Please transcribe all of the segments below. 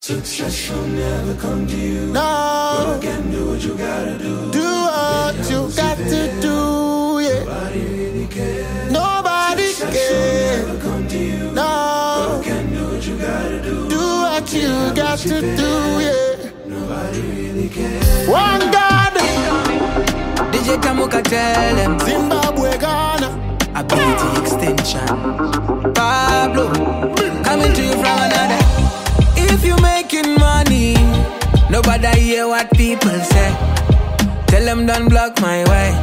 Success will never come to you. No. Work and do what you gotta do. Do what you got to do, yeah. Nobody really cares. Nobody Success cares. will never come to you. No. Work and do what you gotta do. Do what you got to do, yeah. Nobody really cares. One God. DJ Tamuka tell them Zimbabwe, Ghana. Ability extension. Pablo, coming to you from another. If you making money, nobody hear what people say. Tell them don't block my way.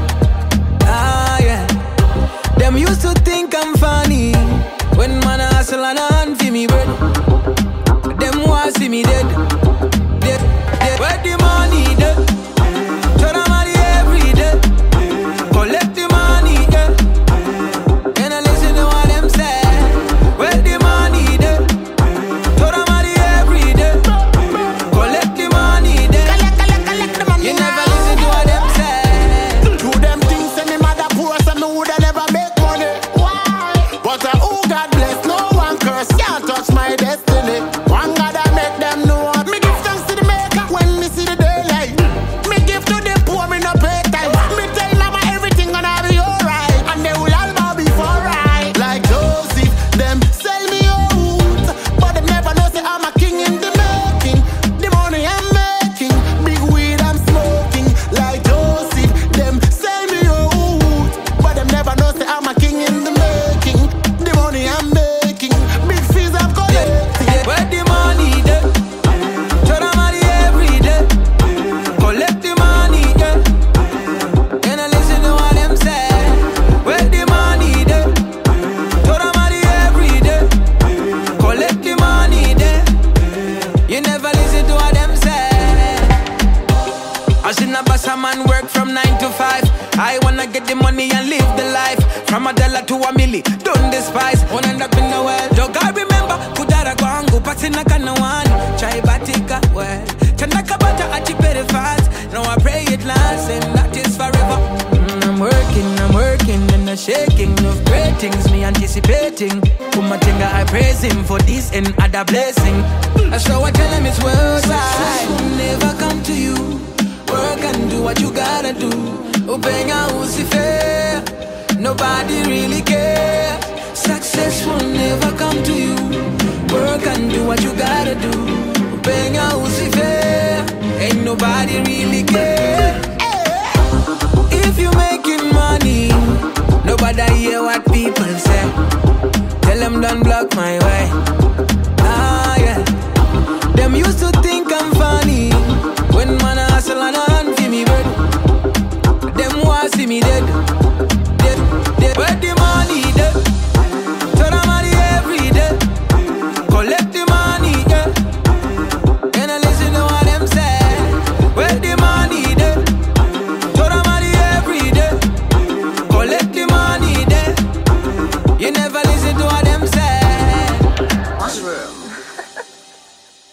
Ah yeah. Them used to think I'm funny when man hustle and hand for me bread. Them want see me dead. Dead, dead. Where the money dead? Show them money every day. Collect the money, yeah. And I listen to what them say. Where the money dead? Show them money every day. Collect the money, then. Collect the money. You never listen to what them say. Do them things and me mother poor, so me woulda never make money. Why? But who God bless, no one curse can't touch my destiny. One God I make them know. Me give thanks to the maker when me see the daylight. Me give to the poor, me no pay time. Me tell mama everything gonna be alright, and they will all be for right. Like Joseph, them sell me out, but them never know say I'm a king in the making. The money I'm making, big weed I'm smoking. Like Joseph, them sell me out, but them never know say I'm a king in the making. The money I'm making, big fees I'm collecting. Where the money dey? Show the money every day. Collect the money, yeah. And I listen to what them say. Where the money dey? Show the money every day. Collect the money, there. You never listen to what them say. I seen a boss a man work from 9 to 5. I wanna get the money and live the life. From $1 to $1 million, don't despise. Wanna end up in the world. Dog, I remember Kudara Gwangu, Patina Kanawan. Chai Batika, well. Chanaka Bata Achipere fast. Now I pray it lasts and that is forever. I'm working, and the shaking of great things. Me anticipating. Kumatenga, I praise him for this and other blessing. So I tell him it's worldwide. Success will never come to you. Work and do what you gotta do. Upenya usife. Nobody really cares. Success will never come to you. Work and do what you gotta do. Upenya usife. Ain't nobody really cares. If you making money, nobody hear what people say. Tell them don't block my way. Ah yeah. Them used to think I'm funny when man hustle and hand for me bread. Them want see me dead.